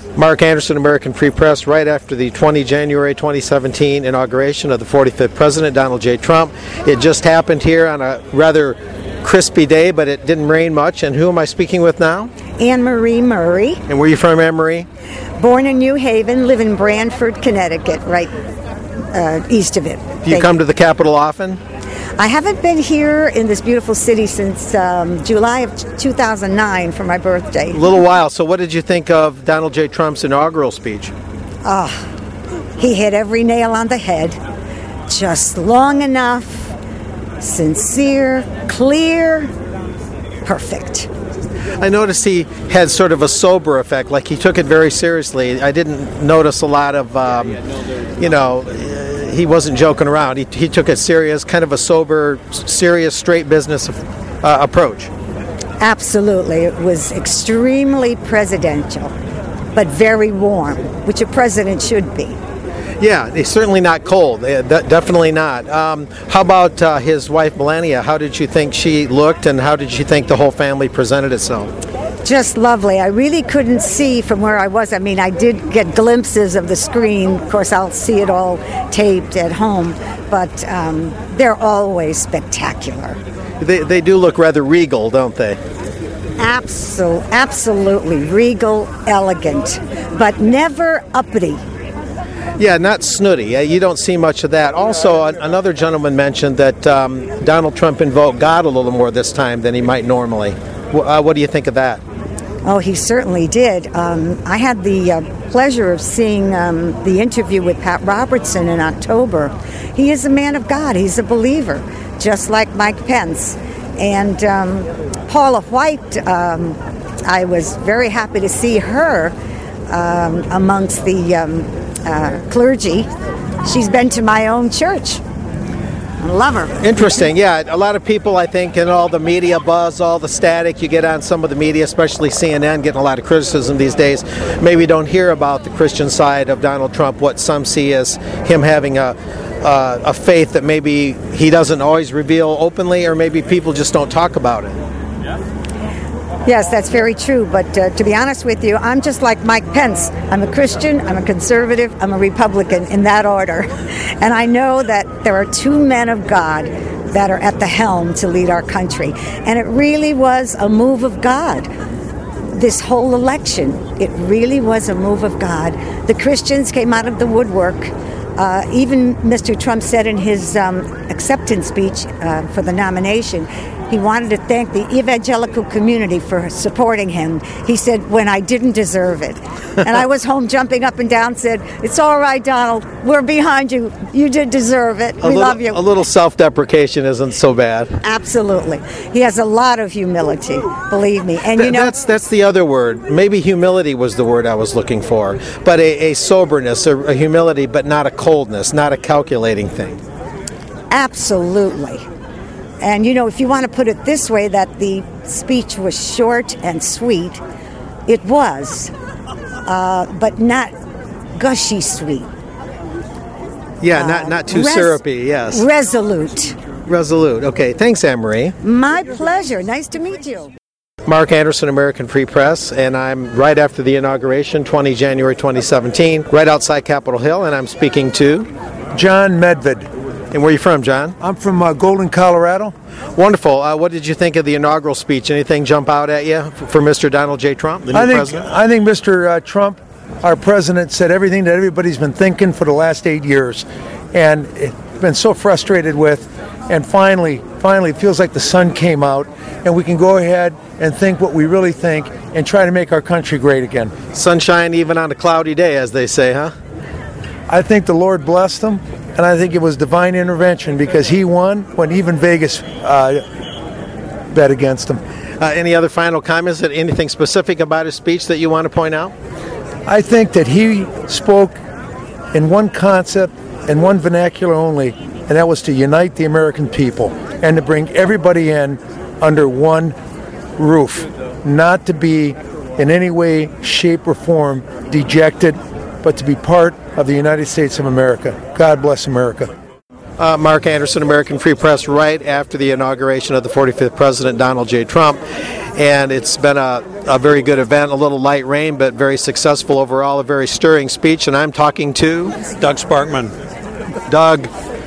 Mark Anderson, American Free Press, right after the January 2017 inauguration of the 45th President, Donald J. Trump. It just happened here on a rather crispy day, but it didn't rain much. And who am I speaking with now? Anne Marie Murray. And where are you from, Anne Marie? Born in New Haven, live in Branford, Connecticut, right east of it. Do you come to the Capitol often? I haven't been here in this beautiful city since July of 2009 for my birthday. A little while. So what did you think of Donald J. Trump's inaugural speech? He hit every nail on the head. Just long enough, sincere, clear, perfect. I noticed he had sort of a sober effect, like he took it very seriously. I didn't notice a lot of, he wasn't joking around. He took it serious, kind of a sober, serious, straight business approach. Absolutely. It was extremely presidential, but very warm, which a president should be. Yeah, he's certainly not cold. Definitely not. How about his wife, Melania? How did you think she looked, and how did you think the whole family presented itself? Just lovely. I really couldn't see from where I was. I mean, I did get glimpses of the screen. Of course, I'll see it all taped at home, but they're always spectacular. They do look rather regal, don't they? Absolutely. Regal, elegant, but never uppity. Yeah, not snooty. You don't see much of that. Also, another gentleman mentioned that Donald Trump invoked God a little more this time than he might normally. What do you think of that? Oh, he certainly did. I had the pleasure of seeing the interview with Pat Robertson in October. He is a man of God. He's a believer, just like Mike Pence. And Paula White, I was very happy to see her amongst the clergy. She's been to my own church. I love her. Interesting. Yeah, a lot of people, I think, in all the media buzz, all the static you get on some of the media, especially CNN, getting a lot of criticism these days, maybe don't hear about the Christian side of Donald Trump, what some see as him having a faith that maybe he doesn't always reveal openly, or maybe people just don't talk about it. Yes, that's very true. But to be honest with you, I'm just like Mike Pence. I'm a Christian, I'm a conservative, I'm a Republican, in that order. And I know that there are two men of God that are at the helm to lead our country. And it really was a move of God. This whole election, it really was a move of God. The Christians came out of the woodwork. Even Mr. Trump said in his acceptance speech for the nomination, he wanted to thank the evangelical community for supporting him. He said, when I didn't deserve it. And I was home jumping up and down, said, it's all right, Donald. We're behind you. You did deserve it. We love you. A little self-deprecation isn't so bad. Absolutely. He has a lot of humility, believe me. And that's the other word. Maybe humility was the word I was looking for. But a soberness, a humility, but not a coldness, not a calculating thing. Absolutely. And, if you want to put it this way, that the speech was short and sweet, it was, but not gushy sweet. Yeah, not too syrupy, yes. Resolute. Okay, thanks, Anne Marie. My pleasure. Nice to meet you. Mark Anderson, American Free Press, and I'm right after the inauguration, January 2017, right outside Capitol Hill, and I'm speaking to John Medved. And where are you from, John? I'm from Golden, Colorado. Wonderful. What did you think of the inaugural speech? Anything jump out at you for Mr. Donald J. Trump, the new president? I think Mr. Trump, our president, said everything that everybody's been thinking for the last 8 years, and been so frustrated with. And finally, it feels like the sun came out, and we can go ahead and think what we really think and try to make our country great again. Sunshine even on a cloudy day, as they say, huh? I think the Lord blessed him. And I think it was divine intervention, because he won when even Vegas bet against him. Any other final comments? Anything specific about his speech that you want to point out? I think that he spoke in one concept and one vernacular only, and that was to unite the American people and to bring everybody in under one roof, not to be in any way, shape, or form dejected, but to be part of the United States of America. God bless America. Mark Anderson, American Free Press, right after the inauguration of the 45th President, Donald J. Trump. and it's been a very good event, a little light rain, but very successful overall, a very stirring speech, and I'm talking to Doug Sparkman. Doug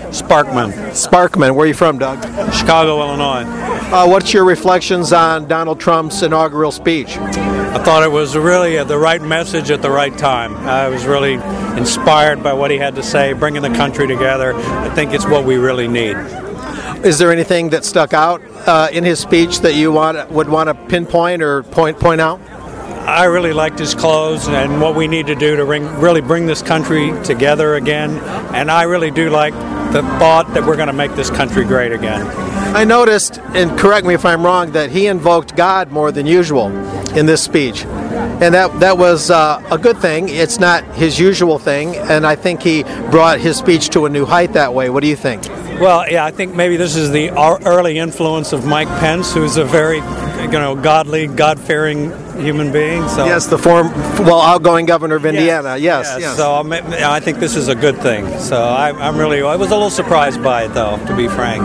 Sparkman. Where are you from, Doug? Chicago, Illinois. What's your reflections on Donald Trump's inaugural speech? I thought it was really the right message at the right time. I was really inspired by what he had to say, bringing the country together. I think it's what we really need. Is there anything that stuck out in his speech that you would want to pinpoint or point out? I really liked his close and what we need to do to really bring this country together again. And I really do like the thought that we're going to make this country great again. I noticed, and correct me if I'm wrong, that he invoked God more than usual in this speech. And that was a good thing. It's not his usual thing, and I think he brought his speech to a new height that way. What do you think? Well, yeah, I think maybe this is the early influence of Mike Pence, who's a very, godly, God-fearing human being. So yes, the outgoing governor of Indiana. Yes. So I think this is a good thing. So I was a little surprised by it, though, to be frank.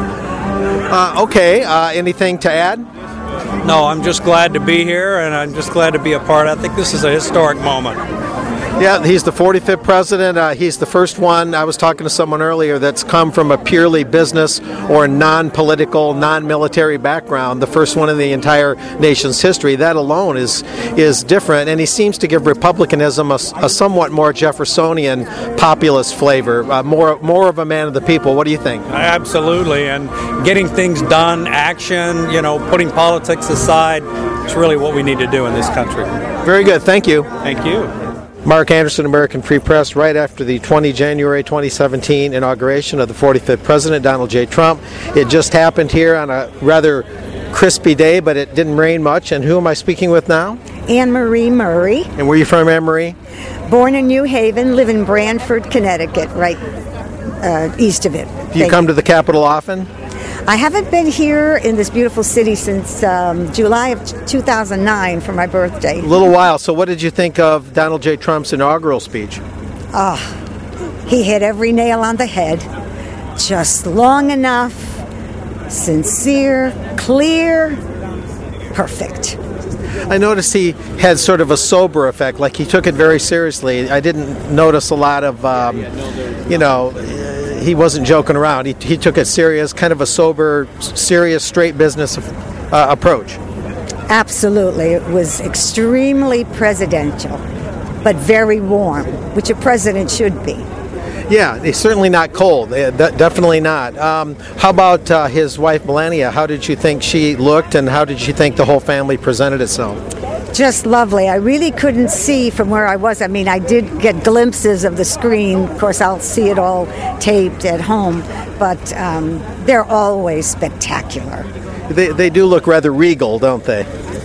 Okay. Anything to add? No, I'm just glad to be here, and I'm just glad to be a part. I think this is a historic moment. Yeah, he's the 45th president. He's the first one, I was talking to someone earlier, that's come from a purely business or non-political, non-military background, the first one in the entire nation's history. That alone is different, and he seems to give republicanism a somewhat more Jeffersonian populist flavor, more of a man of the people. What do you think? Absolutely, and getting things done, action, putting politics aside, it's really what we need to do in this country. Very good. Thank you. Thank you. Mark Anderson, American Free Press, right after the January 2017 inauguration of the 45th President, Donald J. Trump. It just happened here on a rather crispy day, but it didn't rain much. And who am I speaking with now? Anne Marie Murray. And where are you from, Anne Marie? Born in New Haven, live in Branford, Connecticut, right east of it. Do you come to the Capitol often? I haven't been here in this beautiful city since July of 2009 for my birthday. A little while. So what did you think of Donald J. Trump's inaugural speech? He hit every nail on the head. Just long enough, sincere, clear, perfect. I noticed he had sort of a sober effect, like he took it very seriously. I didn't notice a lot of, he wasn't joking around. He took it serious, kind of a sober, serious, straight business approach. Absolutely. It was extremely presidential, but very warm, which a president should be. Yeah, he's certainly not cold. Definitely not. How about his wife, Melania? How did you think she looked, and how did you think the whole family presented itself? Just lovely. I really couldn't see from where I was. I mean, I did get glimpses of the screen. Of course, I'll see it all taped at home, but they're always spectacular. They do look rather regal, don't they?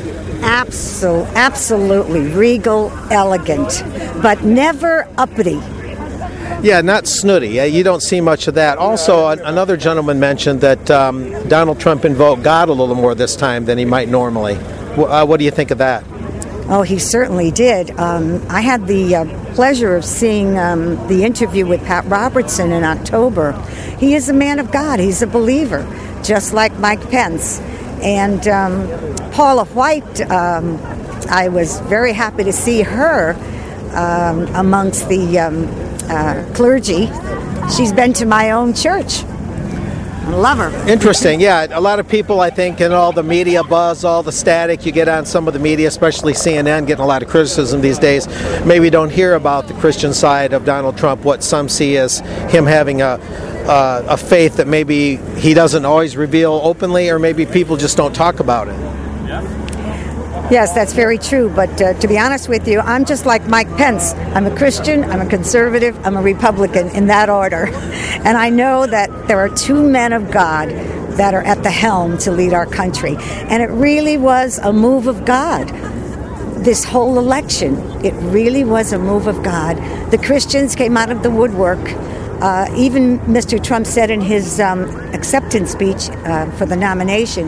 Absolutely. Regal, elegant, but never uppity. Yeah, not snooty. You don't see much of that. Also, another gentleman mentioned that Donald Trump invoked God a little more this time than he might normally. What do you think of that? Oh, he certainly did. I had the pleasure of seeing the interview with Pat Robertson in October. He is a man of God. He's a believer, just like Mike Pence. And Paula White, I was very happy to see her amongst the clergy. She's been to my own church. I love her. Interesting. Yeah, a lot of people, I think, and all the media buzz, all the static you get on some of the media, especially CNN, getting a lot of criticism these days, maybe don't hear about the Christian side of Donald Trump, what some see as him having a faith that maybe he doesn't always reveal openly, or maybe people just don't talk about it. Yes, that's very true. But to be honest with you, I'm just like Mike Pence. I'm a Christian, I'm a conservative, I'm a Republican in that order. And I know that there are two men of God that are at the helm to lead our country. And it really was a move of God. This whole election, it really was a move of God. The Christians came out of the woodwork. Even Mr. Trump said in his acceptance speech for the nomination,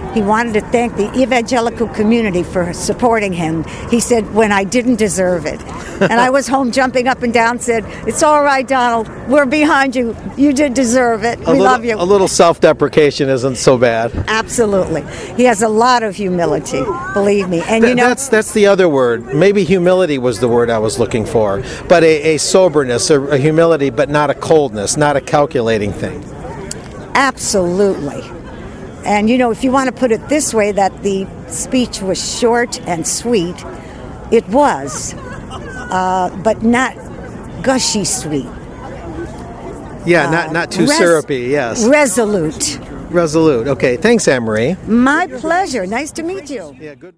he wanted to thank the evangelical community for supporting him. He said, when I didn't deserve it. And I was home jumping up and down, said, it's all right, Donald. We're behind you. You did deserve it. We love you. A little self-deprecation isn't so bad. Absolutely. He has a lot of humility, believe me. And that's the other word. Maybe humility was the word I was looking for. But a soberness, a humility, but not a coldness, not a calculating thing. Absolutely. And, if you want to put it this way, that the speech was short and sweet, it was, but not gushy sweet. Yeah, not too syrupy, yes. Resolute. Okay, thanks, Anne Marie. My pleasure. Nice to meet you. Yeah, good.